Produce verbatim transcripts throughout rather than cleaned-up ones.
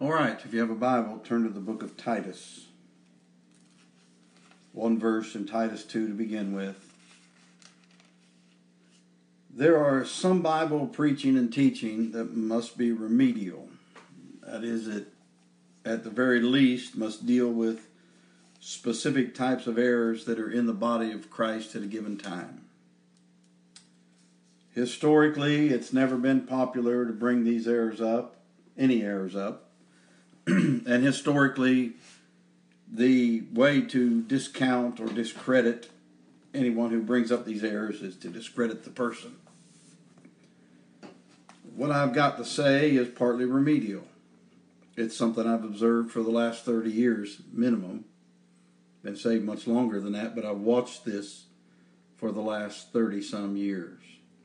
All right, if you have a Bible, turn to the book of Titus. One verse in Titus two to begin with. There are some Bible preaching and teaching that must be remedial. That is, it at the very least must deal with specific types of errors that are in the body of Christ at a given time. Historically, it's never been popular to bring these errors up, any errors up. And historically, the way to discount or discredit anyone who brings up these errors is to discredit the person. What I've got to say is partly remedial. It's something I've observed for the last thirty years, minimum. Been saved much longer than that, but I've watched this for the last thirty-some years.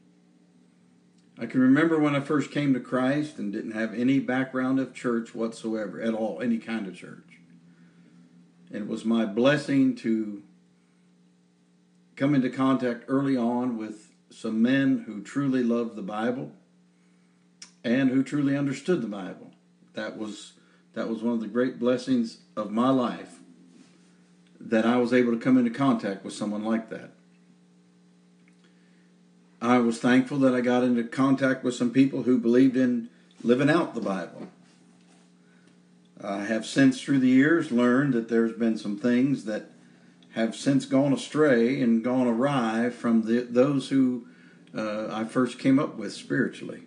I can remember when I first came to Christ and didn't have any background of church whatsoever, at all, any kind of church. And it was my blessing to come into contact early on with some men who truly loved the Bible and who truly understood the Bible. That was, that was one of the great blessings of my life, that I was able to come into contact with someone like that. I was thankful that I got into contact with some people who believed in living out the Bible. I have since, through the years, learned that there's been some things that have since gone astray and gone awry from the, those who uh, I first came up with spiritually.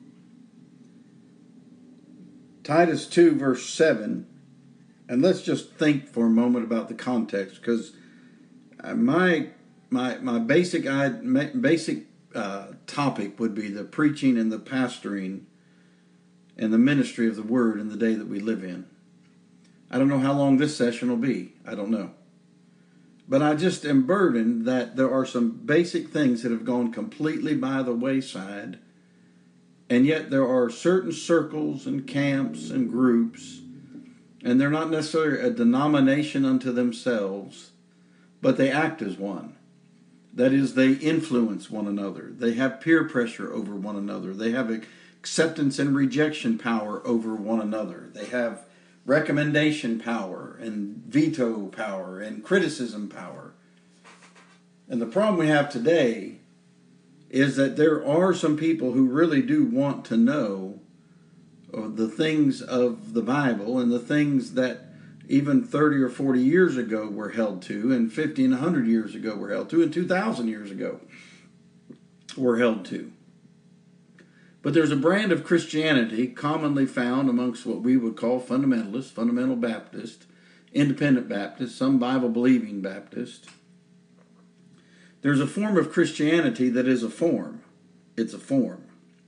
Titus two, verse seven, and let's just think for a moment about the context, because my my my basic my basic Uh, topic would be the preaching and the pastoring and the ministry of the Word in the day that we live in. I don't know how long this session will be. I don't know. But I just am burdened that there are some basic things that have gone completely by the wayside, and yet there are certain circles and camps and groups, and they're not necessarily a denomination unto themselves, but they act as one. That is, they influence one another. They have peer pressure over one another. They have acceptance and rejection power over one another. They have recommendation power and veto power and criticism power. And the problem we have today is that there are some people who really do want to know the things of the Bible and the things that even thirty or forty years ago were held to, and fifty and one hundred years ago were held to, and two thousand years ago were held to. But there's a brand of Christianity commonly found amongst what we would call fundamentalists, fundamental Baptist, independent Baptist, some Bible-believing Baptist. There's a form of Christianity that is a form. It's a form.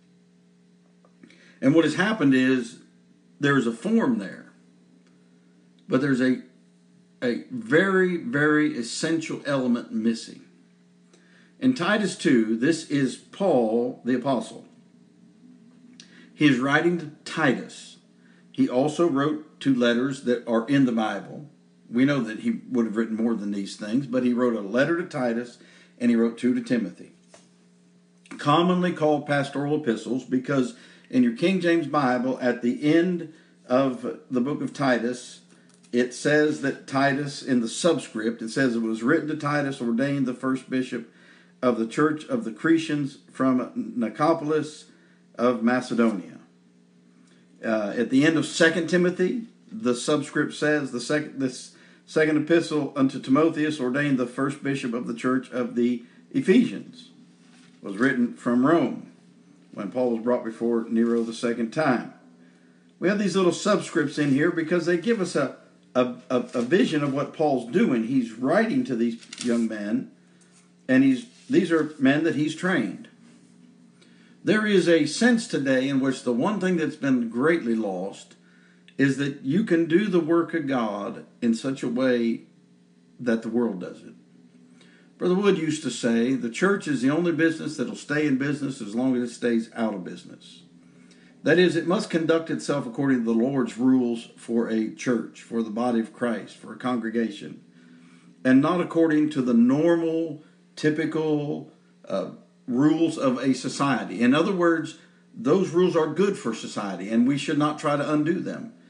And what has happened is there's a form there. But there's a, a very, very essential element missing. In Titus two, this is Paul the Apostle. He is writing to Titus. He also wrote two letters that are in the Bible. We know that he would have written more than these things, but he wrote a letter to Titus and he wrote two to Timothy. Commonly called pastoral epistles because in your King James Bible, at the end of the book of Titus, it says that Titus, in the subscript, it says it was written to Titus, ordained the first bishop of the church of the Cretans from Nicopolis of Macedonia. Uh, at the end of Second Timothy, the subscript says, the second, this second epistle unto Timotheus, ordained the first bishop of the church of the Ephesians, was written from Rome, when Paul was brought before Nero the second time. We have these little subscripts in here because they give us a A, a, a vision of what Paul's doing. He's writing to these young men, and he's these are men that he's trained. There is a sense today in which the one thing that's been greatly lost is that you can do the work of God in such a way that the world does it. Brother Wood used to say, the church is the only business that'll stay in business as long as it stays out of business. That is, it must conduct itself according to the Lord's rules for a church, for the body of Christ, for a congregation, and not according to the normal, typical uh, rules of a society. In other words, those rules are good for society, and we should not try to undo them.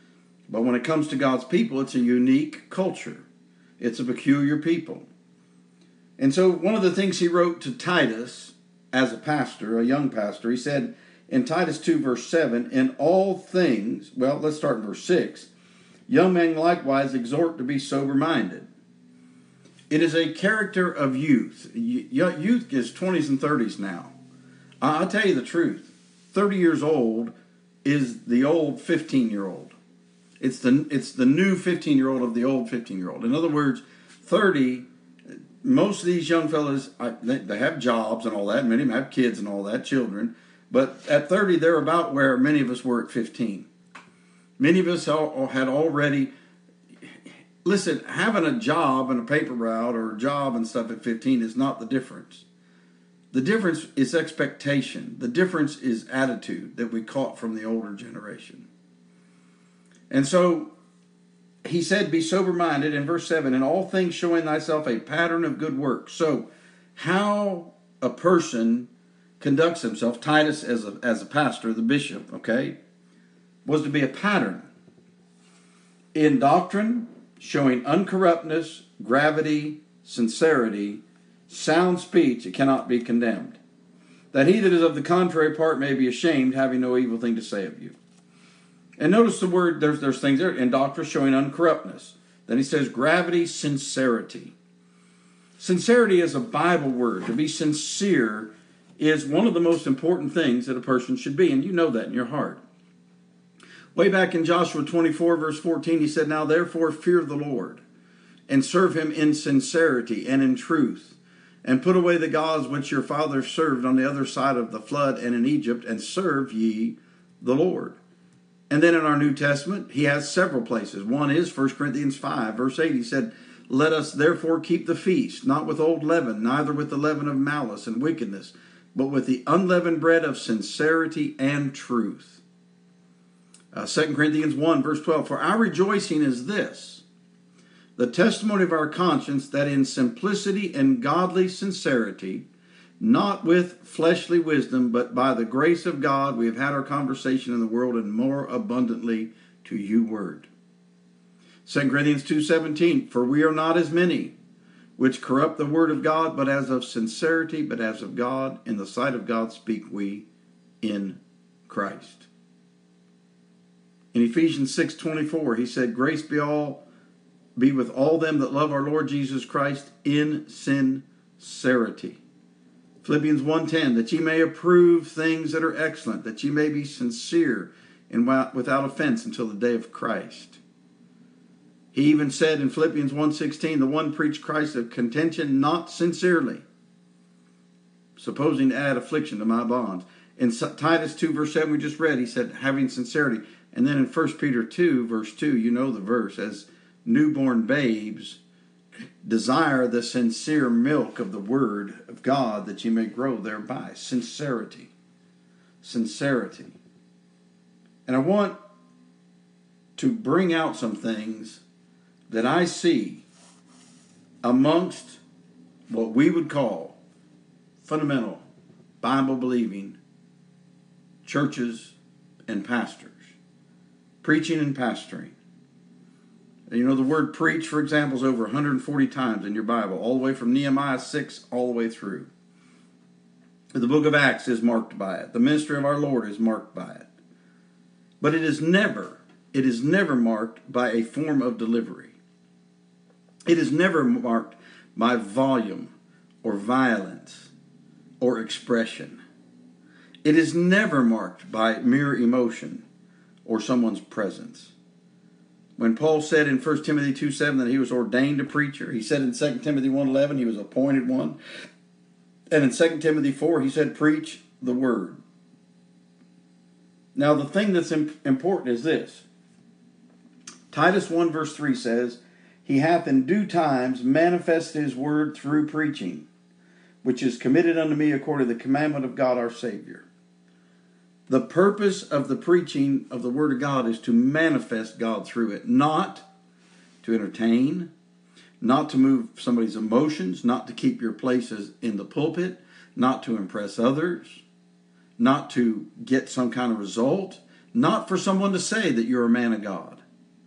But when it comes to God's people, it's a unique culture. It's a peculiar people. And so one of the things he wrote to Titus as a pastor, a young pastor, he said in Titus two, verse seven, in all things, well, let's start in verse six, young men likewise exhort to be sober-minded. It is a character of youth. Youth is twenties and thirties now. I'll tell you the truth. thirty years old is the old fifteen-year-old. It's the it's the new fifteen-year-old of the old fifteen-year-old. In other words, thirty, most of these young fellas, they, they have jobs and all that. Many of them have kids and all that, children. But at thirty, they're about where many of us were at fifteen. Many of us all, had already... Listen, having a job and a paper route or a job and stuff at fifteen is not the difference. The difference is expectation. The difference is attitude that we caught from the older generation. And so he said, be sober-minded in verse seven, in all things showing thyself a pattern of good works. So how a person conducts himself, Titus as a, as a pastor, the bishop, okay, was to be a pattern in doctrine, showing uncorruptness, gravity, sincerity, sound speech, it cannot be condemned. That he that is of the contrary part may be ashamed, having no evil thing to say of you. And notice the word, there's there's things there, in doctrine showing uncorruptness. Then he says gravity, sincerity. Sincerity is a Bible word. To be sincere is one of the most important things that a person should be, and you know that in your heart. Way back in Joshua twenty-four, verse fourteen, he said, now therefore fear the Lord, and serve him in sincerity and in truth, and put away the gods which your fathers served on the other side of the flood and in Egypt, and serve ye the Lord. And then in our New Testament, he has several places. One is First Corinthians five, verse eight. He said, let us therefore keep the feast, not with old leaven, neither with the leaven of malice and wickedness, but with the unleavened bread of sincerity and truth. Uh, Second Corinthians one, verse twelve, for our rejoicing is this, the testimony of our conscience, that in simplicity and godly sincerity, not with fleshly wisdom, but by the grace of God, we have had our conversation in the world, and more abundantly to you word. Second Corinthians two seventeen, for we are not as many which corrupt the word of God, but as of sincerity, but as of God, in the sight of God speak we in Christ. In Ephesians six twenty-four, he said, grace be all be with all them that love our Lord Jesus Christ in sincerity. Philippians one ten, that ye may approve things that are excellent, that ye may be sincere and without offense until the day of Christ. He even said in Philippians one sixteen, the one preached Christ of contention, not sincerely, supposing to add affliction to my bonds. In Titus two, verse seven, we just read, he said, having sincerity. And then in First Peter two, verse two, you know the verse, as newborn babes, desire the sincere milk of the word of God, that you may grow thereby. Sincerity. Sincerity. And I want to bring out some things that I see amongst what we would call fundamental Bible-believing churches and pastors. Preaching and pastoring. You know, the word preach, for example, is over one hundred forty times in your Bible, all the way from Nehemiah six all the way through. The book of Acts is marked by it. The ministry of our Lord is marked by it. But it is never, it is never marked by a form of delivery. It is never marked by volume or violence or expression. It is never marked by mere emotion or someone's presence. When Paul said in First Timothy two seven that he was ordained a preacher, he said in Second Timothy one eleven he was appointed one. And in Second Timothy four he said, preach the word. Now the thing that's important is this. Titus one verse three says, he hath in due times manifested his word through preaching, which is committed unto me according to the commandment of God our Savior. The purpose of the preaching of the Word of God is to manifest God through it, not to entertain, not to move somebody's emotions, not to keep your places in the pulpit, not to impress others, not to get some kind of result, not for someone to say that you're a man of God.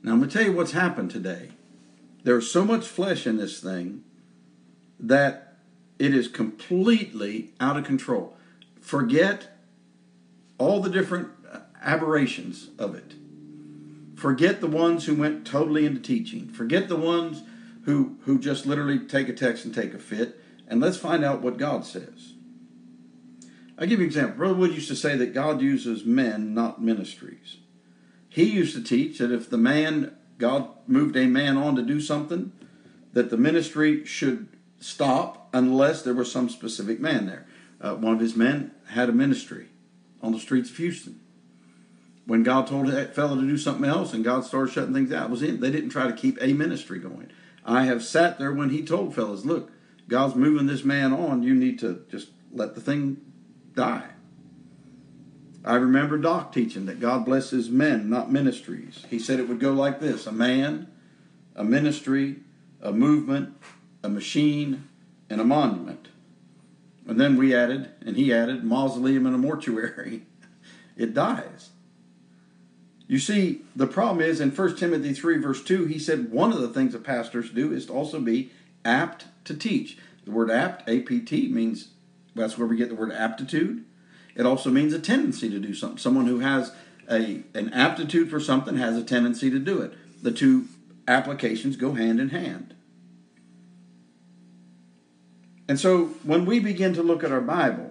Now, I'm going to tell you what's happened today. There's so much flesh in this thing that it is completely out of control. Forget all the different aberrations of it. Forget the ones who went totally into teaching. Forget the ones who, who just literally take a text and take a fit. And let's find out what God says. I'll give you an example. Brother Wood used to say that God uses men, not ministries. He used to teach that if the man, God moved a man on to do something, that the ministry should stop unless there was some specific man there. Uh, one of his men had a ministry on the streets of Houston. When God told that fellow to do something else and God started shutting things out, it was in. They didn't try to keep a ministry going. I have sat there when he told fellas, look, God's moving this man on. You need to just let the thing die. I remember Doc teaching that God blesses men, not ministries. He said it would go like this: a man, a ministry, a movement, a machine, and a monument. And then we added, and he added, mausoleum and a mortuary. It dies. You see, the problem is in First Timothy three, verse two, he said one of the things that pastors do is to also be apt to teach. The word apt, A P T, means, that's where we get the word aptitude. It also means a tendency to do something. Someone who has a an aptitude for something has a tendency to do it. The two applications go hand in hand. And so when we begin to look at our Bible,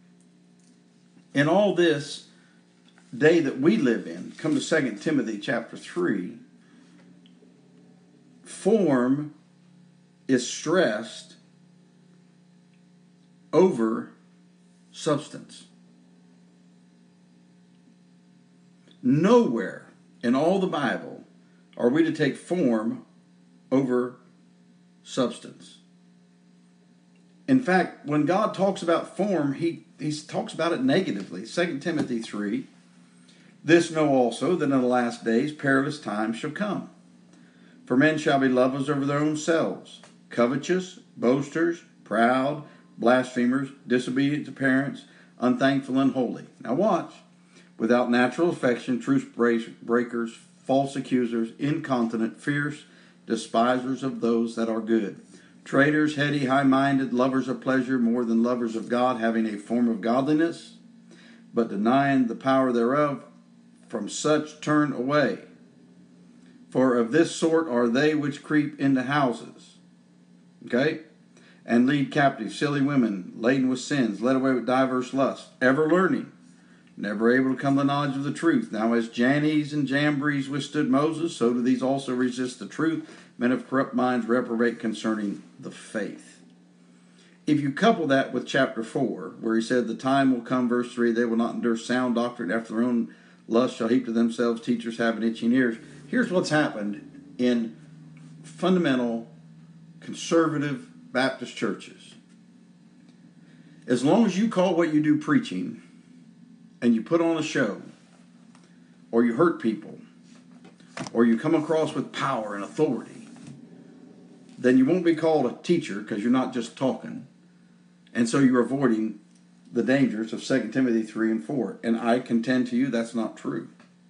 in all this day that we live in, come to Second Timothy chapter three, form is stressed over substance. Nowhere in all the Bible are we to take form over substance. In fact, when God talks about form, he, he talks about it negatively. Second Timothy three, this know also, that in the last days perilous times shall come. For men shall be lovers of their own selves, covetous, boasters, proud, blasphemers, disobedient to parents, unthankful, and unholy. Now watch. Without natural affection, truth breakers, false accusers, incontinent, fierce, despisers of those that are good. Traitors, heady, high-minded, lovers of pleasure more than lovers of God, having a form of godliness, but denying the power thereof. From such turn away. For of this sort are they which creep into houses, okay, and lead captive silly women, laden with sins, led away with diverse lusts, ever learning, never able to come to the knowledge of the truth. Now as Jannes and Jambres withstood Moses, so do these also resist the truth. Men of corrupt minds reprobate concerning the faith. If you couple that with chapter four, where he said, the time will come, verse three, they will not endure sound doctrine, after their own lust shall heap to themselves teachers having itching ears. Here's what's happened in fundamental conservative Baptist churches. As long as you call what you do preaching, and you put on a show, or you hurt people, or you come across with power and authority, then you won't be called a teacher because you're not just talking. And so you're avoiding the dangers of Second Timothy three and four. And I contend to you that's not true.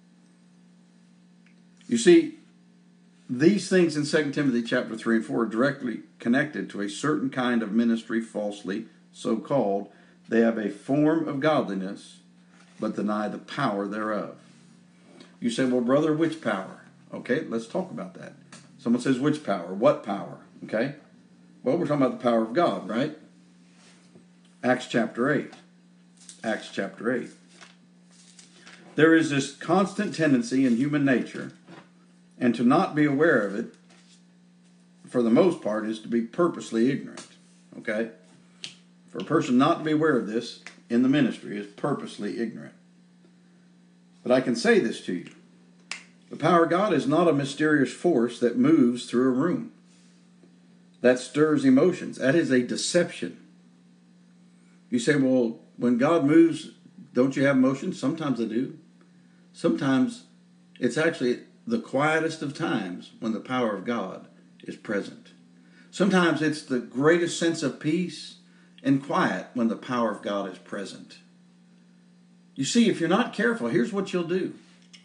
You see, these things in Second Timothy chapter three and four are directly connected to a certain kind of ministry, falsely so-called. They have a form of godliness, but deny the power thereof. You say, well, brother, which power? Okay, let's talk about that. Someone says, which power? What power? Okay? Well, we're talking about the power of God, right? Acts chapter eight. Acts chapter eight. There is this constant tendency in human nature, and to not be aware of it, for the most part, is to be purposely ignorant. Okay? For a person not to be aware of this in the ministry is purposely ignorant. But I can say this to you. The power of God is not a mysterious force that moves through a room, that stirs emotions. That is a deception. You say, well, when God moves, don't you have emotions? Sometimes I do. Sometimes it's actually the quietest of times when the power of God is present. Sometimes it's the greatest sense of peace and quiet when the power of God is present. You see, if you're not careful, here's what you'll do.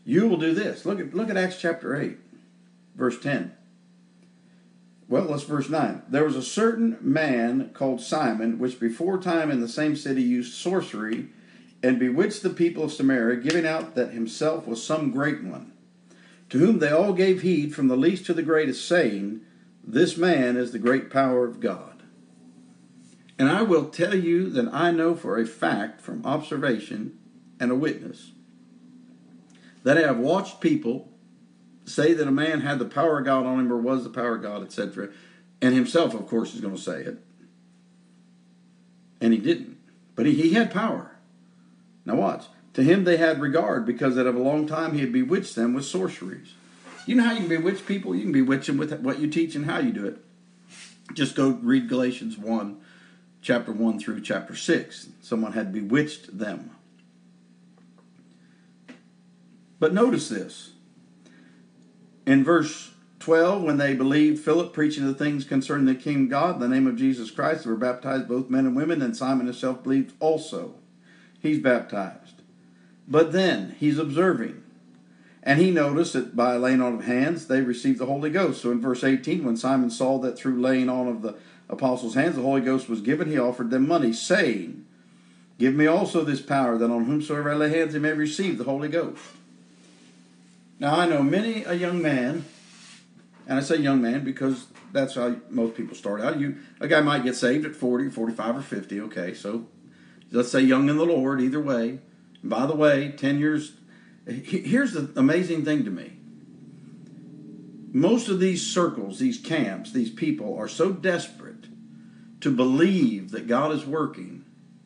you will do this. Look at look at Acts chapter eight, verse ten. Well, let's verse nine. There was a certain man called Simon, which before time in the same city used sorcery, and bewitched the people of Samaria, giving out that himself was some great one, to whom they all gave heed, from the least to the greatest, saying, This man is the great power of God. And I will tell you that I know for a fact, from observation and a witness, that I have watched people say that a man had the power of God on him, or was the power of God, et cetera. And himself, of course, is going to say it. And he didn't. But he, he had power. Now watch. To him they had regard, because that of a long time he had bewitched them with sorceries. You know how you can bewitch people? You can bewitch them with what you teach and how you do it. Just go read Galatians one, chapter one through chapter six. Someone had bewitched them. But notice this. In verse twelve, when they believed Philip preaching the things concerning the kingdom of God, in the name of Jesus Christ, they were baptized, both men and women, and Simon himself believed also. He's baptized. But then, he's observing. And he noticed that by laying on of hands, they received the Holy Ghost. So in verse eighteen, when Simon saw that through laying on of the apostles' hands, the Holy Ghost was given, he offered them money, saying, Give me also this power, that on whomsoever I lay hands, he may receive the Holy Ghost. Now, I know many a young man, and I say young man because that's how most people start out. You, a guy might get saved at forty, forty-five, or fifty. Okay, so let's say young in the Lord, either way. And by the way, ten years, here's the amazing thing to me. Most of these circles, these camps, these people are so desperate to believe that God is working.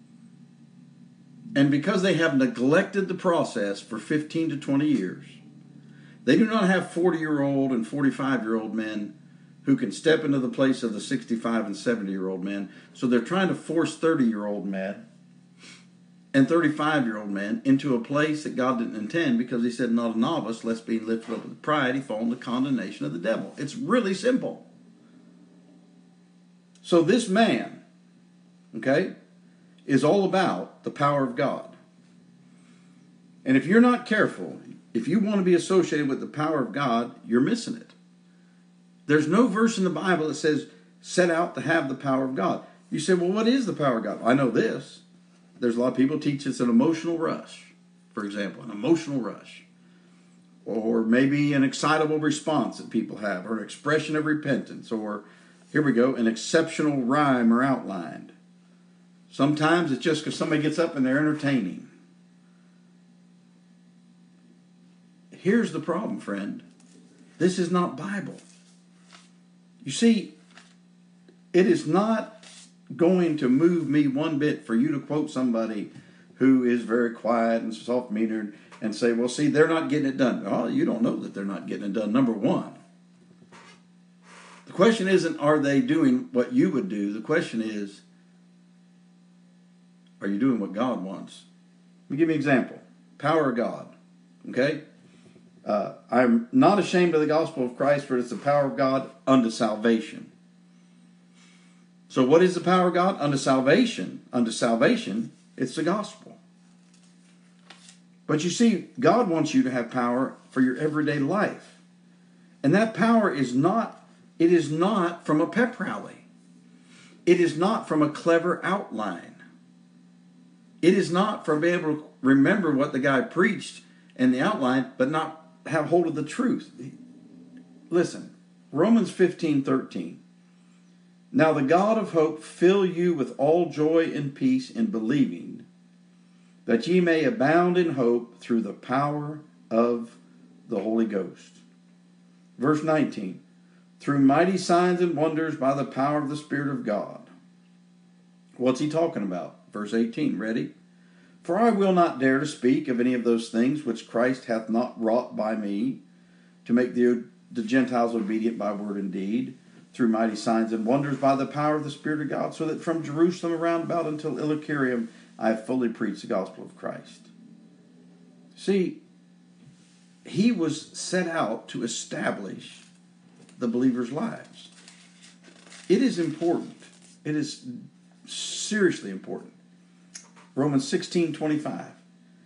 And because they have neglected the process for fifteen to twenty years, they do not have forty-year-old and forty-five-year-old men who can step into the place of the sixty-five and seventy-year-old men. So they're trying to force thirty-year-old men and thirty-five-year-old men into a place that God didn't intend, because he said, not a novice, lest being lifted up with pride, he fall into condemnation of the devil. It's really simple. So this man, okay, is all about the power of God. And if you're not careful, if you want to be associated with the power of God, you're missing it. There's no verse in the Bible that says, set out to have the power of God. You say, well, what is the power of God? I know this. There's a lot of people who teach it's an emotional rush, for example, an emotional rush. Or maybe an excitable response that people have, or an expression of repentance, or, here we go, an exceptional rhyme or outline. Sometimes it's just because somebody gets up and they're entertaining. Here's the problem, friend. This is not Bible. You see, it is not going to move me one bit for you to quote somebody who is very quiet and soft-mannered and say, well, see, they're not getting it done. Oh, you don't know that they're not getting it done, number one. The question isn't, are they doing what you would do? The question is, are you doing what God wants? Let me give you an example. Power of God. Okay? Uh, I'm not ashamed of the gospel of Christ, for it's the power of God unto salvation. So what is the power of God? Unto salvation. Unto salvation, it's the gospel. But you see, God wants you to have power for your everyday life. And that power is not, it is not from a pep rally. It is not from a clever outline. It is not from being able to remember what the guy preached in the outline, but not have hold of the truth. Listen, Romans fifteen thirteen. Now the God of hope fill you with all joy and peace in believing, that ye may abound in hope through the power of the Holy Ghost. Verse nineteen. Through mighty signs and wonders by the power of the Spirit of God. What's he talking about? Verse eighteen. Ready? For I will not dare to speak of any of those things which Christ hath not wrought by me, to make the, the Gentiles obedient by word and deed, through mighty signs and wonders by the power of the Spirit of God, so that from Jerusalem around about until Illyricum I have fully preached the gospel of Christ. See, he was set out to establish the believers' lives. It is important. It is seriously important. Romans sixteen twenty-five.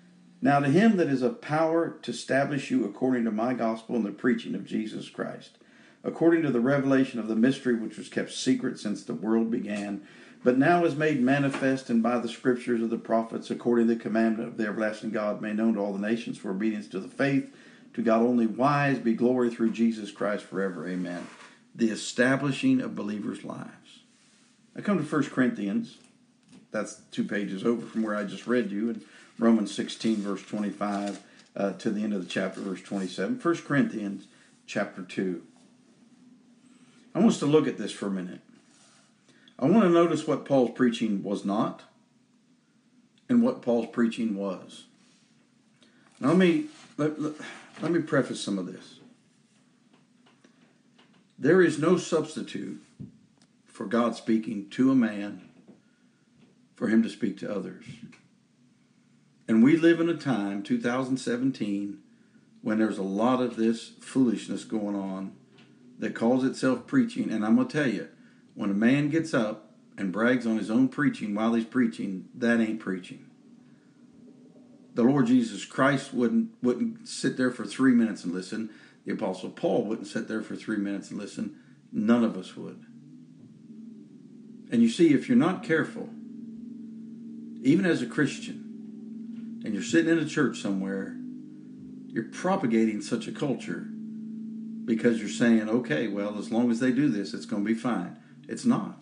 Now to him that is of power to establish you according to my gospel and the preaching of Jesus Christ, according to the revelation of the mystery which was kept secret since the world began, but now is made manifest, and by the scriptures of the prophets, according to the commandment of the everlasting God, made known to all the nations for obedience to the faith, to God only wise, be glory through Jesus Christ forever. Amen. The establishing of believers' lives. I come to First Corinthians. That's two pages over from where I just read you, in Romans sixteen, verse twenty-five, uh, to the end of the chapter, verse twenty-seven. First Corinthians, chapter two. I want us to look at this for a minute. I want to notice what Paul's preaching was not and what Paul's preaching was. Now let me, let, let, let me preface some of this. There is no substitute for God speaking to a man for him to speak to others. And we live in a time, two thousand seventeen, when there's a lot of this foolishness going on that calls itself preaching. And I'm going to tell you, when a man gets up and brags on his own preaching while he's preaching, that ain't preaching. The Lord Jesus Christ wouldn't, wouldn't sit there for three minutes and listen. The Apostle Paul wouldn't sit there for three minutes and listen. None of us would. And you see, if you're not careful, even as a Christian, and you're sitting in a church somewhere, you're propagating such a culture because you're saying, okay, well, as long as they do this, it's going to be fine. It's not.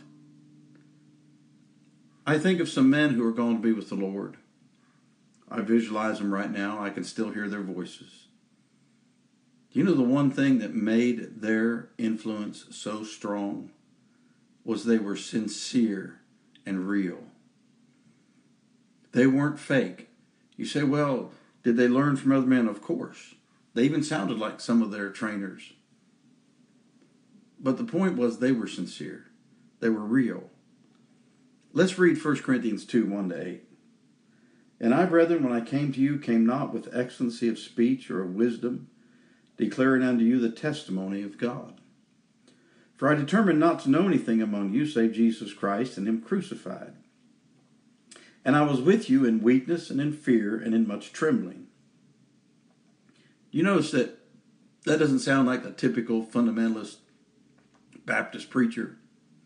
I think of some men who are going to be with the Lord. I visualize them right now. I can still hear their voices. You know, the one thing that made their influence so strong was they were sincere and real. They weren't fake. You say, well, did they learn from other men? Of course. They even sounded like some of their trainers. But the point was they were sincere. They were real. Let's read First Corinthians two, one to eight. And I, brethren, when I came to you, came not with excellency of speech or of wisdom, declaring unto you the testimony of God. For I determined not to know anything among you save Jesus Christ and him crucified. And I was with you in weakness and in fear and in much trembling. You notice that that doesn't sound like a typical fundamentalist Baptist preacher.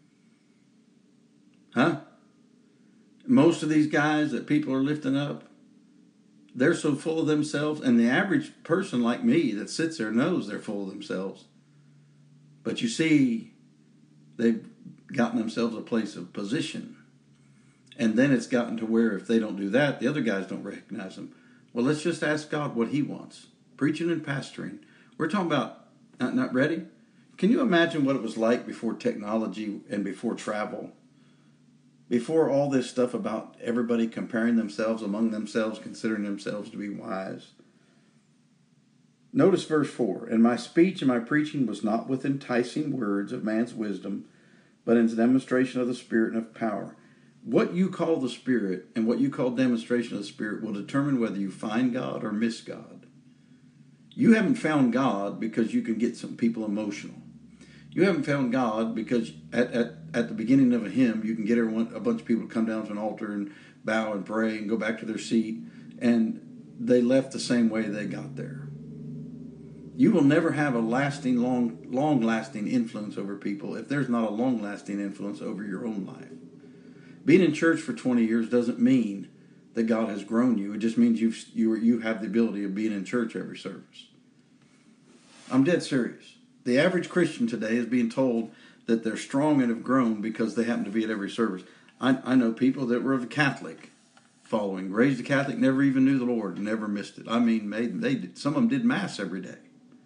Huh? Most of these guys that people are lifting up, they're so full of themselves, and the average person like me that sits there knows they're full of themselves. But you see, they've gotten themselves a place of position. And then it's gotten to where if they don't do that, the other guys don't recognize them. Well, let's just ask God what he wants. Preaching and pastoring. We're talking about, not, not ready? Can you imagine what it was like before technology and before travel? Before all this stuff about everybody comparing themselves among themselves, considering themselves to be wise. Notice verse four. And my speech and my preaching was not with enticing words of man's wisdom, but in demonstration of the Spirit and of power. What you call the Spirit and what you call demonstration of the Spirit will determine whether you find God or miss God. You haven't found God because you can get some people emotional. You haven't found God because at, at, at the beginning of a hymn, you can get everyone, a bunch of people to come down to an altar and bow and pray and go back to their seat, and they left the same way they got there. You will never have a lasting, long, long-lasting influence over people if there's not a long-lasting influence over your own life. Being in church for twenty years doesn't mean that God has grown you. It just means you've, you you have the ability of being in church every service. I'm dead serious. The average Christian today is being told that they're strong and have grown because they happen to be at every service. I, I know people that were of a Catholic following, raised a Catholic, never even knew the Lord, never missed it. I mean, made, they did, some of them did Mass every day.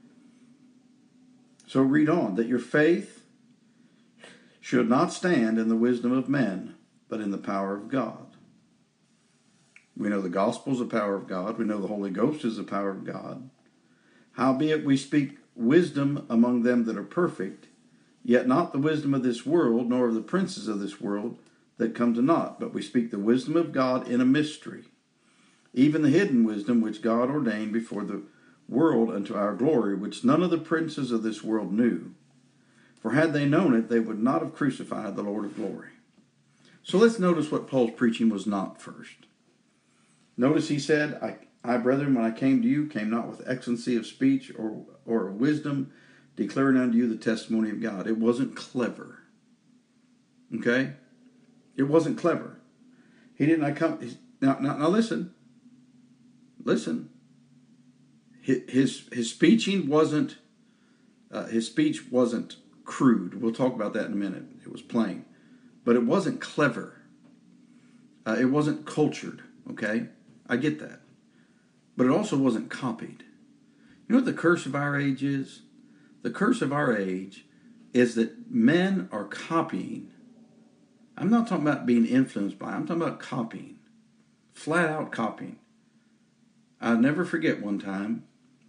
So read on. That your faith should not stand in the wisdom of men, but in the power of God. We know the gospel is the power of God. We know the Holy Ghost is the power of God. Howbeit we speak wisdom among them that are perfect, yet not the wisdom of this world, nor of the princes of this world that come to naught. But we speak the wisdom of God in a mystery, even the hidden wisdom which God ordained before the world unto our glory, which none of the princes of this world knew. For had they known it, they would not have crucified the Lord of glory. So let's notice what Paul's preaching was not first. Notice he said, I, I, brethren, when I came to you, came not with excellency of speech or, or of wisdom, declaring unto you the testimony of God. It wasn't clever. Okay? It wasn't clever. He did not come... Now, now, now listen. Listen. His, his, his speeching wasn't... Uh, his speech wasn't crude. We'll talk about that in a minute. It was plain. But it wasn't clever. Uh, it wasn't cultured. Okay? I get that. But it also wasn't copied. You know what the curse of our age is? The curse of our age is that men are copying. I'm not talking about being influenced by. I'm talking about copying. Flat out copying. I'll never forget one time.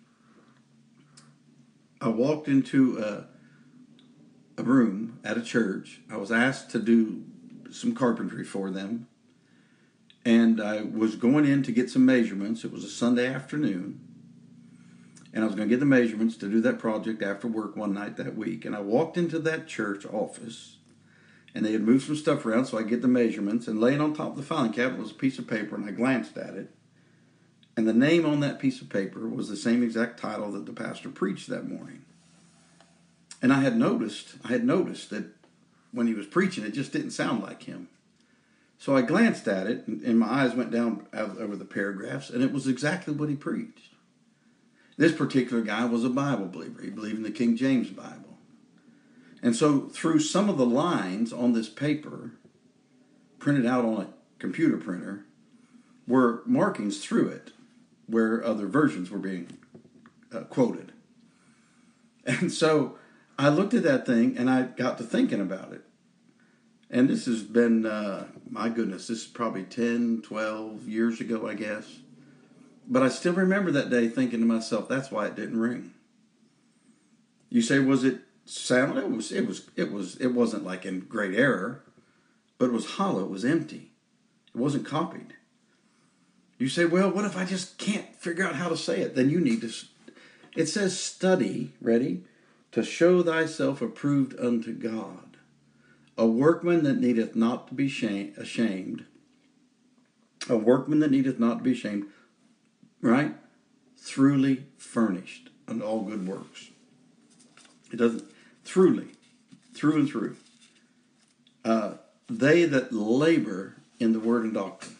I walked into a, a room at a church. I was asked to do some carpentry for them. And I was going in to get some measurements. It was a Sunday afternoon. And I was going to get the measurements to do that project after work one night that week. And I walked into that church office. And they had moved some stuff around, so I get the measurements. And laying on top of the filing cabinet was a piece of paper. And I glanced at it. And the name on that piece of paper was the same exact title that the pastor preached that morning. And I had noticed, I had noticed that when he was preaching, it just didn't sound like him. So I glanced at it, and my eyes went down over the paragraphs, and it was exactly what he preached. This particular guy was a Bible believer. He believed in the King James Bible. And so through some of the lines on this paper, printed out on a computer printer, were markings through it where other versions were being uh, quoted. And so I looked at that thing, and I got to thinking about it. And this has been, uh, my goodness, this is probably ten, twelve years ago, I guess. But I still remember that day thinking to myself, that's why it didn't ring. You say, was it sound? It was, it was, it was, it wasn't like in great error, but it was hollow, it was empty. It wasn't copied. You say, well, what if I just can't figure out how to say it? Then you need to, it says study, ready, to show thyself approved unto God. A workman that needeth not to be shame, ashamed. A workman that needeth not to be ashamed. Right? Throughly furnished unto all good works. It doesn't, throughly, through and through. Uh, they that labor in the word and doctrine.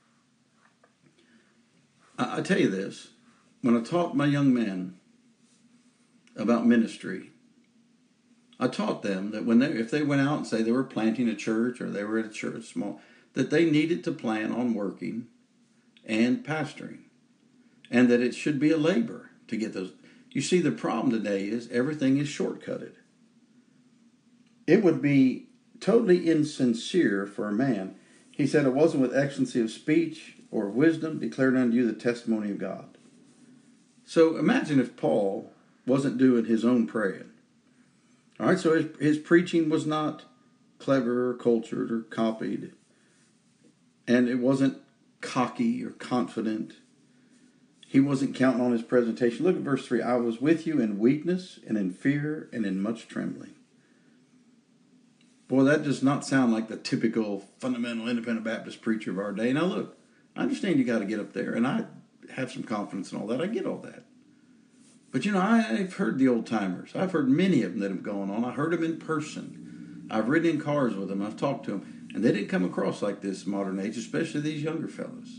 I, I tell you this, when I taught my young men about ministry, I taught them that when they, if they went out and say they were planting a church or they were at a church small, that they needed to plan on working and pastoring, and that it should be a labor to get those. You see, the problem today is everything is shortcutted. It would be totally insincere for a man. He said, it wasn't with excellency of speech or wisdom declared unto you the testimony of God. So imagine if Paul wasn't doing his own praying. All right, so his, his preaching was not clever or cultured or copied. And it wasn't cocky or confident. He wasn't counting on his presentation. Look at verse three. I was with you in weakness and in fear and in much trembling. Boy, that does not sound like the typical fundamental independent Baptist preacher of our day. Now look, I understand you got to get up there, and I have some confidence in all that. I get all that. But, you know, I, I've heard the old-timers. I've heard many of them that have gone on. I heard them in person. I've ridden in cars with them. I've talked to them. And they didn't come across like this in modern age, especially these younger fellas.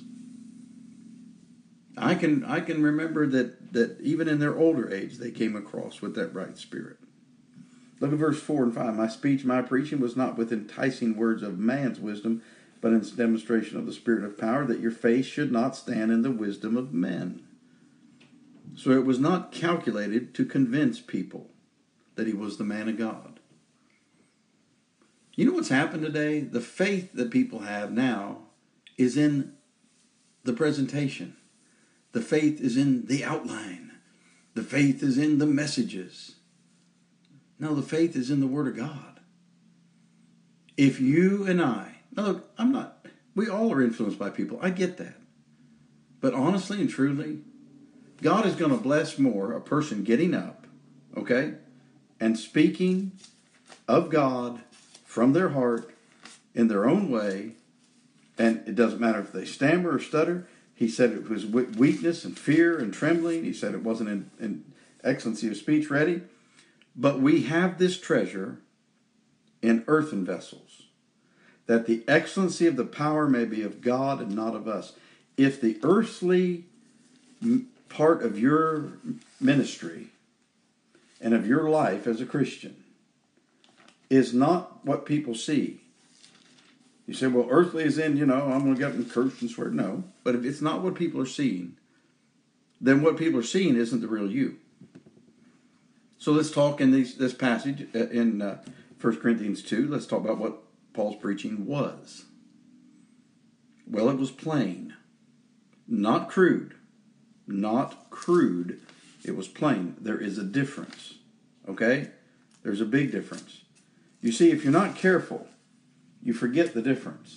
I can I can remember that, that even in their older age, they came across with that right spirit. Look at verse four and five. My speech, my preaching was not with enticing words of man's wisdom, but in demonstration of the Spirit of power, that your faith should not stand in the wisdom of men. So it was not calculated to convince people that he was the man of God. You know what's happened today? The faith that people have now is in the presentation. The faith is in the outline. The faith is in the messages. No, the faith is in the Word of God. If you and I, now look, I'm not, we all are influenced by people. I get that. But honestly and truly, God is going to bless more a person getting up, okay, and speaking of God from their heart in their own way. And it doesn't matter if they stammer or stutter. He said it was weakness and fear and trembling. He said it wasn't in, in excellency of speech ready. But we have this treasure in earthen vessels, that the excellency of the power may be of God and not of us. If the earthly part of your ministry and of your life as a Christian is not what people see, you say, well, earthly is in, you know, I'm going to get up and curse and swear. No, but if it's not what people are seeing, then what people are seeing isn't the real you. So let's talk in these, this passage in uh, First Corinthians two. Let's talk about what Paul's preaching was. Well, it was plain, not crude, not crude. It was plain. There is a difference, okay? There's a big difference. You see, if you're not careful, you forget the difference.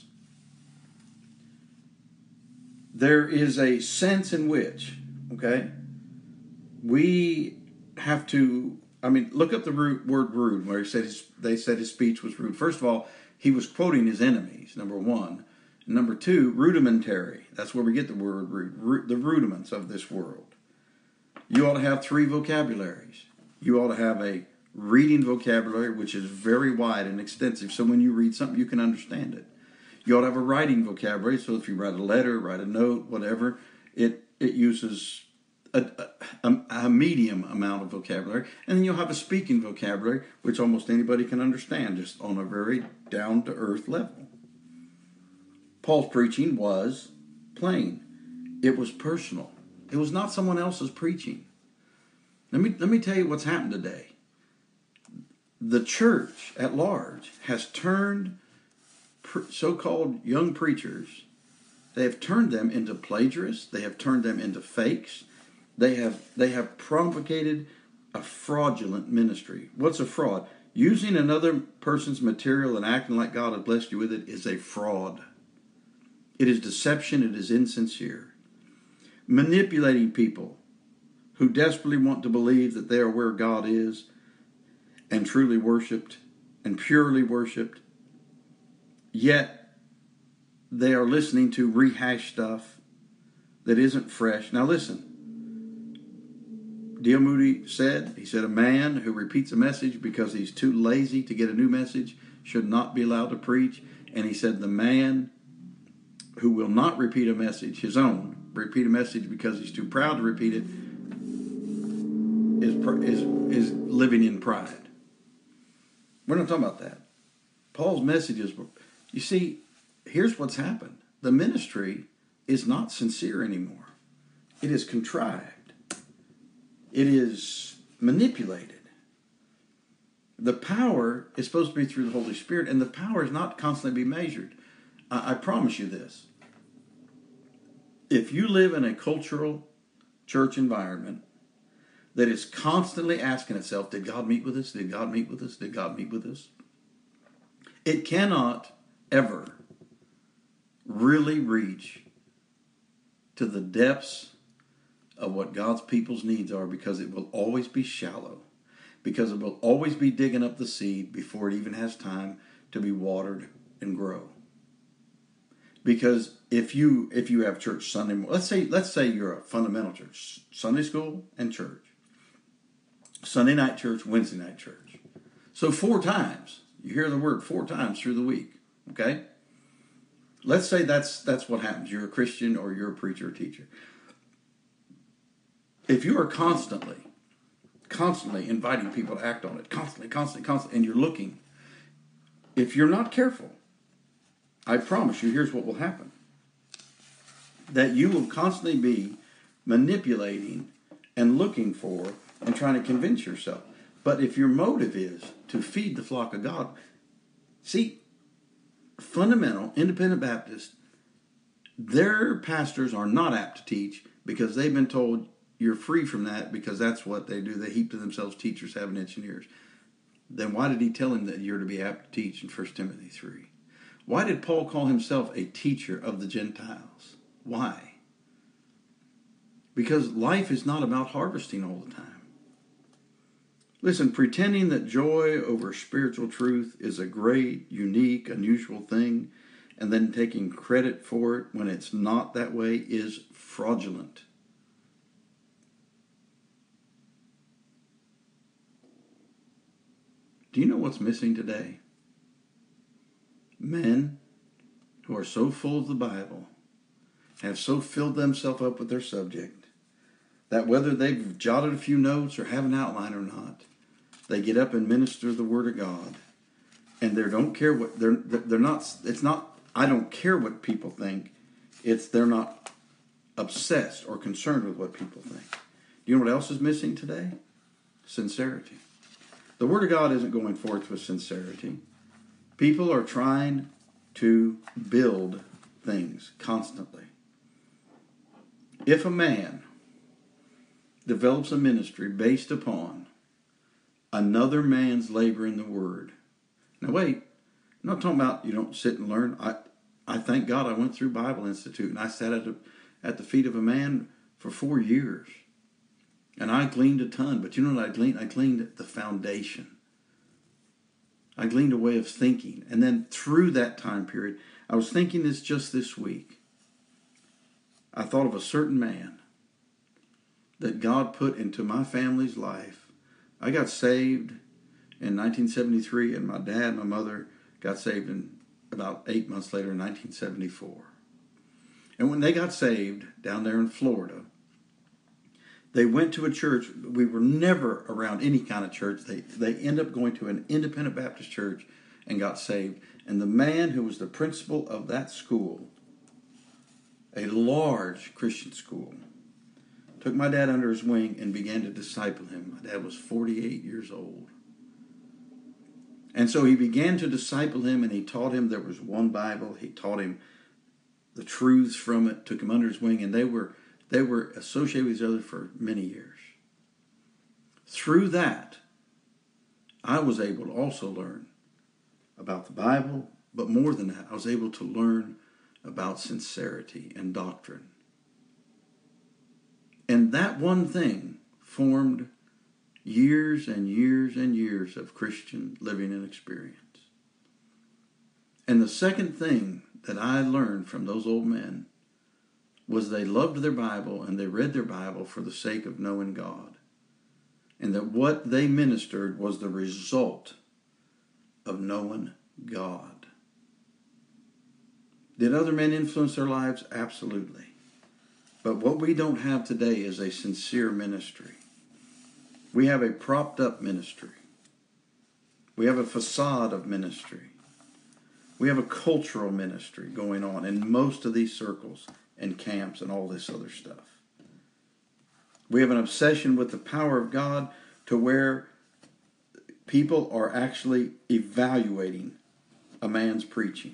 There is a sense in which, okay, we have to, I mean, look up the root, word rude, where he said his, they said his speech was rude. First of all, he was quoting his enemies, number one. And number two, rudimentary. That's where we get the word rude, the rudiments of this world. You ought to have three vocabularies. You ought to have a reading vocabulary, which is very wide and extensive, so when you read something, you can understand it. You ought to have a writing vocabulary, so if you write a letter, write a note, whatever, it it uses a, a, a medium amount of vocabulary. And then you'll have a speaking vocabulary, which almost anybody can understand, just on a very down-to-earth level. Paul's preaching was plain. It was personal. It was not someone else's preaching. Let me, let me tell you what's happened today. The church at large has turned so-called young preachers, they have turned them into plagiarists, they have turned them into fakes, they have they have propagated a fraudulent ministry. What's a fraud? Using another person's material and acting like God has blessed you with it is a fraud. It is deception, it is insincere. Manipulating people who desperately want to believe that they are where God is, and truly worshipped, and purely worshipped, yet they are listening to rehashed stuff that isn't fresh. Now listen, D L Moody said, he said, a man who repeats a message because he's too lazy to get a new message should not be allowed to preach. And he said, the man who will not repeat a message, his own, repeat a message because he's too proud to repeat it, is is is living in pride. We're not talking about that. Paul's messages were, you see, here's what's happened. The ministry is not sincere anymore. It is contrived. It is manipulated. The power is supposed to be through the Holy Spirit, and the power is not constantly be measured. I, I promise you this. If you live in a cultural church environment that is constantly asking itself, did God meet with us? Did God meet with us? Did God meet with us? It cannot ever really reach to the depths of what God's people's needs are, because it will always be shallow, because it will always be digging up the seed before it even has time to be watered and grow. Because if you if you have church Sunday, let's say let's say you're a fundamental church, Sunday school and church, Sunday night church, Wednesday night church. So four times you hear the word four times through the week. Okay, let's say that's that's what happens. You're a Christian or you're a preacher or teacher. If you are constantly, constantly inviting people to act on it, constantly, constantly, constantly, and you're looking, if you're not careful, I promise you, here's what will happen. That you will constantly be manipulating and looking for and trying to convince yourself. But if your motive is to feed the flock of God, see, fundamental independent Baptists, their pastors are not apt to teach because they've been told you're free from that, because that's what they do. They heap to themselves teachers having itching ears. Then why did he tell him that you're to be apt to teach in First Timothy three? Why did Paul call himself a teacher of the Gentiles? Why? Because life is not about harvesting all the time. Listen, pretending that joy over spiritual truth is a great, unique, unusual thing and then taking credit for it when it's not that way is fraudulent. Do you know what's missing today? Men who are so full of the Bible, have so filled themselves up with their subject, that whether they've jotted a few notes or have an outline or not, they get up and minister the Word of God. And they don't care what, they're, they're not, it's not, I don't care what people think. It's they're not obsessed or concerned with what people think. Do you know what else is missing today? Sincerity. The Word of God isn't going forth with sincerity. People are trying to build things constantly. If a man develops a ministry based upon another man's labor in the Word. Now wait, I'm not talking about you don't sit and learn. I, I thank God I went through Bible Institute and I sat at, a, at the feet of a man for four years. And I gleaned a ton, but you know what I gleaned? I gleaned the foundation. I gleaned a way of thinking. And then through that time period, I was thinking this just this week. I thought of a certain man that God put into my family's life. I got saved in nineteen seventy-three, and my dad and my mother got saved in about eight months later in nineteen seventy-four. And when they got saved down there in Florida, they went to a church. We were never around any kind of church. They, they ended up going to an independent Baptist church and got saved. And the man who was the principal of that school, a large Christian school, took my dad under his wing and began to disciple him. My dad was forty-eight years old. And so he began to disciple him, and he taught him there was one Bible. He taught him the truths from it, took him under his wing, and they were they were associated with each other for many years. Through that, I was able to also learn about the Bible, but more than that, I was able to learn about sincerity and doctrine. And that one thing formed years and years and years of Christian living and experience. And the second thing that I learned from those old men was they loved their Bible and they read their Bible for the sake of knowing God. And that what they ministered was the result of knowing God. Did other men influence their lives? Absolutely. But what we don't have today is a sincere ministry. We have a propped up ministry. We have a facade of ministry. We have a cultural ministry going on in most of these circles and camps and all this other stuff. We have an obsession with the power of God to where people are actually evaluating a man's preaching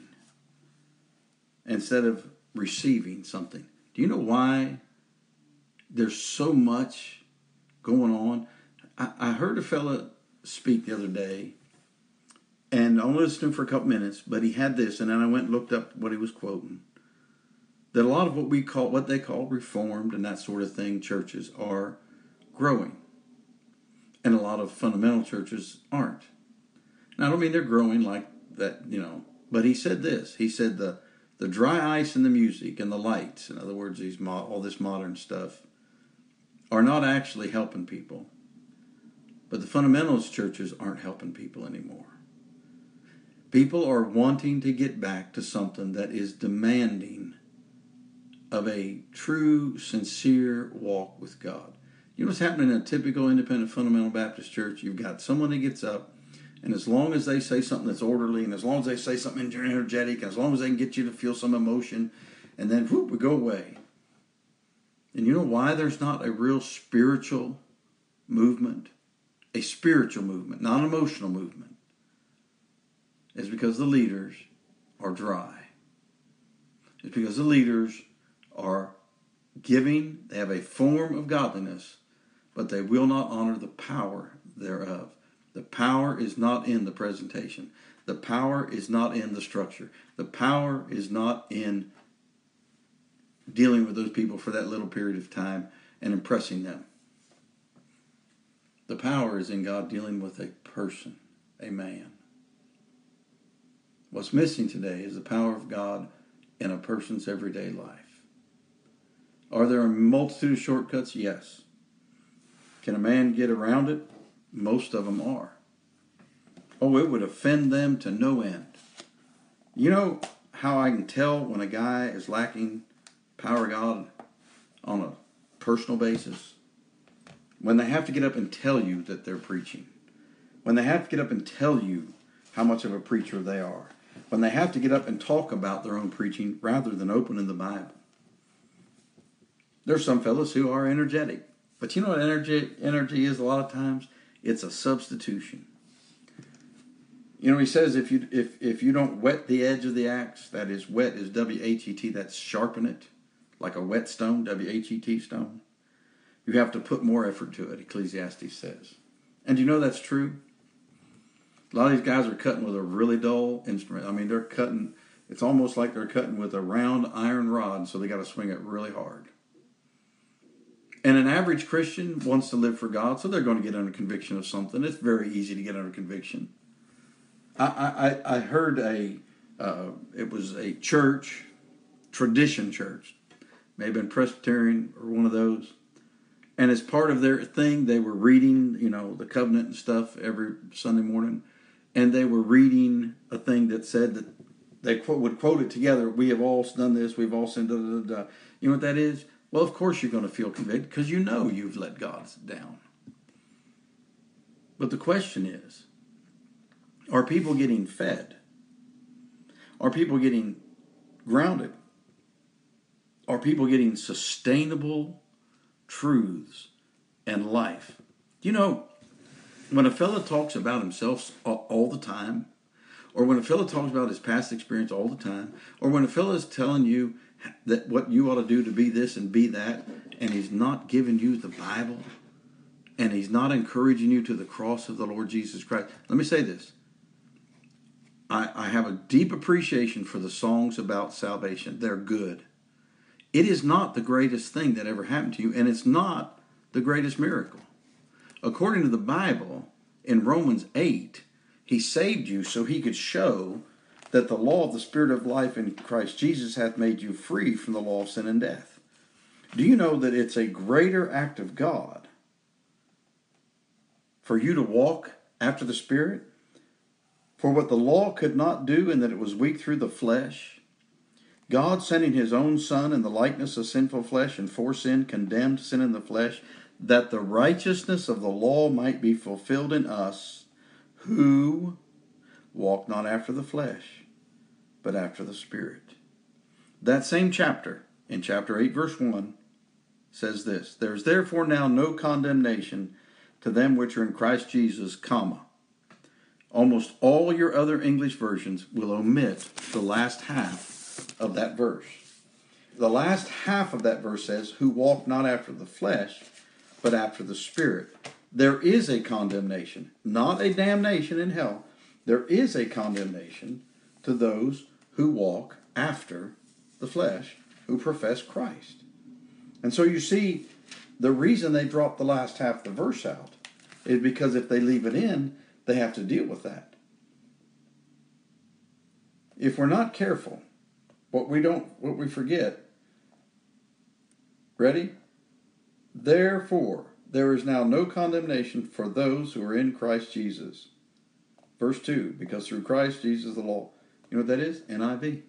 instead of receiving something. Do you know why there's so much going on? I, I heard a fella speak the other day, and I only listened to him for a couple minutes, but he had this, and then I went and looked up what he was quoting. That a lot of what we call, what they call Reformed and that sort of thing, churches are growing. And a lot of fundamental churches aren't. Now, I don't mean they're growing like that, you know, but he said this. He said the, the dry ice and the music and the lights, in other words, these mo- all this modern stuff, are not actually helping people. But the fundamentalist churches aren't helping people anymore. People are wanting to get back to something that is demanding of a true, sincere walk with God. You know what's happening in a typical independent fundamental Baptist church? You've got someone that gets up, and as long as they say something that's orderly, and as long as they say something energetic, and as long as they can get you to feel some emotion, and then whoop, we go away. And you know why there's not a real spiritual movement? A spiritual movement, not an emotional movement. It's because the leaders are dry. It's because the leaders are giving, they have a form of godliness, but they will not honor the power thereof. The power is not in the presentation. The power is not in the structure. The power is not in dealing with those people for that little period of time and impressing them. The power is in God dealing with a person, a man. What's missing today is the power of God in a person's everyday life. Are there a multitude of shortcuts? Yes. Can a man get around it? Most of them are. Oh, it would offend them to no end. You know how I can tell when a guy is lacking power of God on a personal basis? When they have to get up and tell you that they're preaching. When they have to get up and tell you how much of a preacher they are. When they have to get up and talk about their own preaching rather than opening the Bible. There's some fellows who are energetic. But you know what energy, energy is a lot of times? It's a substitution. You know, he says if you if, if you don't whet the edge of the axe, that is, wet is W H E T, that's sharpen it, like a whetstone, W H E T stone. You have to put more effort to it, Ecclesiastes says. And you know that's true? A lot of these guys are cutting with a really dull instrument. I mean, they're cutting, it's almost like they're cutting with a round iron rod, so they got to swing it really hard. And an average Christian wants to live for God, so they're going to get under conviction of something. It's very easy to get under conviction. I I, I heard a, uh, it was a church, tradition church, may have been Presbyterian or one of those. And as part of their thing, they were reading, you know, the covenant and stuff every Sunday morning. And they were reading a thing that said that they quote, would quote it together. We have all done this. We've all sinned. Da, da, da, da. You know what that is? Well, of course you're going to feel convicted because you know you've let God down. But the question is, are people getting fed? Are people getting grounded? Are people getting sustainable truths and life? You know, when a fellow talks about himself all the time, or when a fellow talks about his past experience all the time, or when a fellow is telling you that what you ought to do to be this and be that, and he's not giving you the Bible, and he's not encouraging you to the cross of the Lord Jesus Christ. Let me say this. I, I have a deep appreciation for the songs about salvation. They're good. It is not the greatest thing that ever happened to you, and it's not the greatest miracle. According to the Bible, in Romans eight, he saved you so he could show that the law of the Spirit of life in Christ Jesus hath made you free from the law of sin and death. Do you know that it's a greater act of God for you to walk after the Spirit? For what the law could not do, in that it was weak through the flesh, God sending his own Son in the likeness of sinful flesh, and for sin condemned sin in the flesh, that the righteousness of the law might be fulfilled in us, who walk not after the flesh, but after the Spirit. That same chapter, in chapter eight, verse one, says this: There is therefore now no condemnation to them which are in Christ Jesus, comma. Almost all your other English versions will omit the last half of that verse. The last half of that verse says, who walk not after the flesh, but after the Spirit. There is a condemnation, not a damnation in hell. There is a condemnation to those who walk after the flesh, who profess Christ. And so you see, the reason they drop the last half of the verse out is because if they leave it in, they have to deal with that. If we're not careful, what we don't, what we forget, ready? Therefore, there is now no condemnation for those who are in Christ Jesus. Verse two, because through Christ Jesus the law. You know what that is? N I V.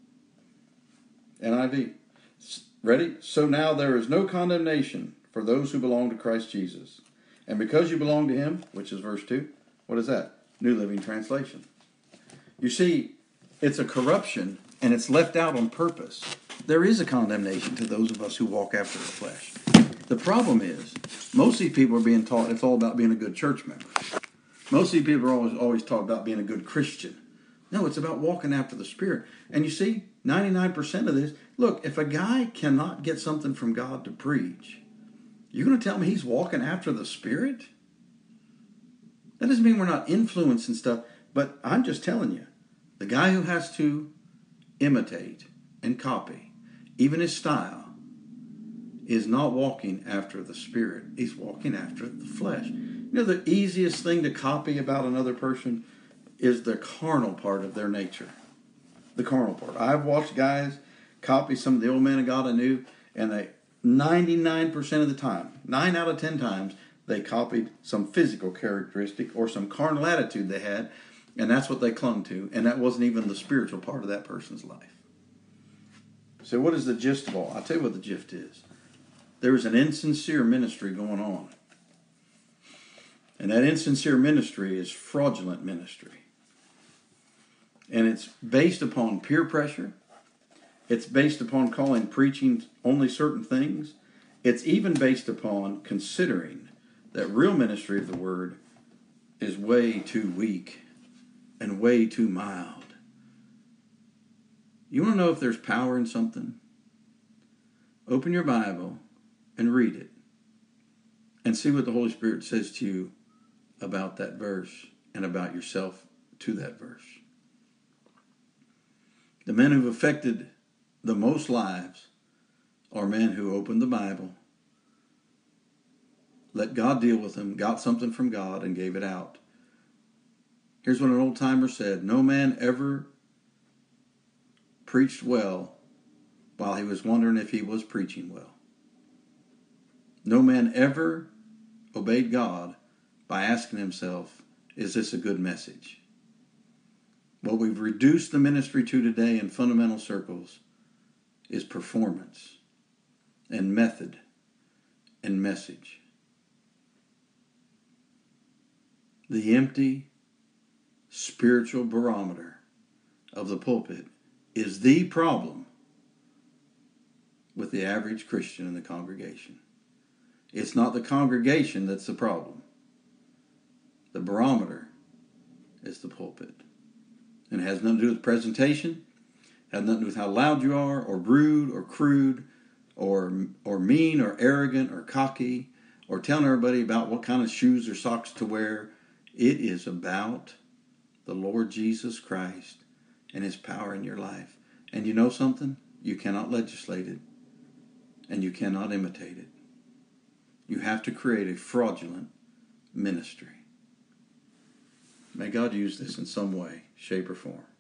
N I V. Ready? So now there is no condemnation for those who belong to Christ Jesus. And because you belong to him, which is verse two, what is that? New Living Translation. You see, it's a corruption, and it's left out on purpose. There is a condemnation to those of us who walk after the flesh. The problem is, most of these people are being taught it's all about being a good church member. Most of these people are always, always taught about being a good Christian. No, it's about walking after the Spirit. And you see, ninety-nine percent of this, look, if a guy cannot get something from God to preach, you're going to tell me he's walking after the Spirit? That doesn't mean we're not influencing stuff, but I'm just telling you, the guy who has to imitate and copy, even his style, is not walking after the Spirit. He's walking after the flesh. You know, the easiest thing to copy about another person is the carnal part of their nature. The carnal part. I've watched guys copy some of the old men of God I knew, and they ninety-nine percent of the time, nine out of ten times, they copied some physical characteristic or some carnal attitude they had, and that's what they clung to, and that wasn't even the spiritual part of that person's life. So what is the gist of all? I'll tell you what the gist is. There is an insincere ministry going on. And that insincere ministry is fraudulent ministry. And it's based upon peer pressure. It's based upon calling preaching only certain things. It's even based upon considering that real ministry of the word is way too weak and way too mild. You want to know if there's power in something? Open your Bible and read it and see what the Holy Spirit says to you about that verse and about yourself to that verse. The men who've affected the most lives are men who opened the Bible, let God deal with them, got something from God, and gave it out. Here's what an old timer said: no man ever preached well while he was wondering if he was preaching well. No man ever obeyed God by asking himself, is this a good message? What we've reduced the ministry to today in fundamental circles is performance and method and message. The empty spiritual barometer of the pulpit is the problem with the average Christian in the congregation. It's not the congregation that's the problem. The barometer is the pulpit. And it has nothing to do with presentation, has nothing to do with how loud you are, or rude, or crude, or or mean, or arrogant, or cocky, or telling everybody about what kind of shoes or socks to wear. It is about the Lord Jesus Christ and His power in your life. And you know something? You cannot legislate it, and you cannot imitate it. You have to create a fraudulent ministry. May God use this in some way, shape, or form.